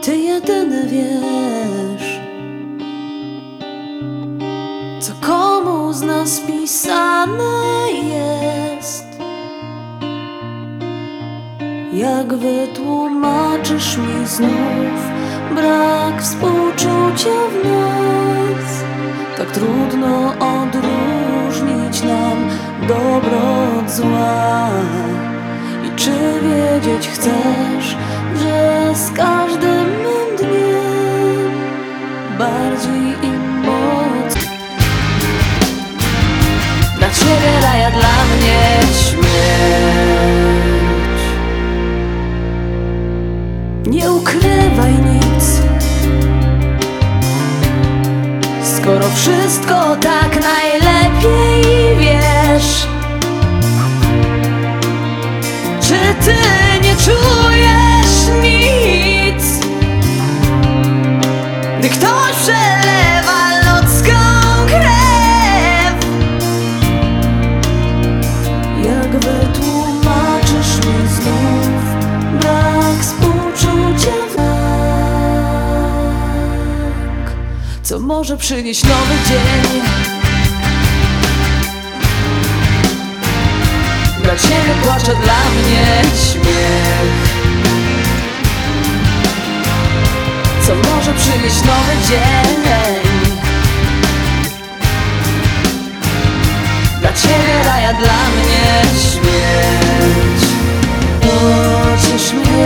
Ty jedyny wiesz, co komu z nas pisane jest. Jak wytłumaczysz mi znów brak współczucia w nas? Tak trudno odróżnić nam dobro od zła. I czy wiedzieć chcesz, że z każdym dniem bardziej i mocniej dla ciebie raja, dla mnie śmierć. Nie ukrywaj nic, skoro wszystko tak najlepiej wiesz. Czy ty nie czujesz nic, gdy ktoś przelewa ludzką krew? Jak wytłumaczysz mi znów brak współczucia w nas, co może przynieść nowy dzień? Dla ciebie płacze, dla mnie śmiech, co może przynieść nowy dzień. Dla ciebie raja, dla mnie śmierć. Pociesz mnie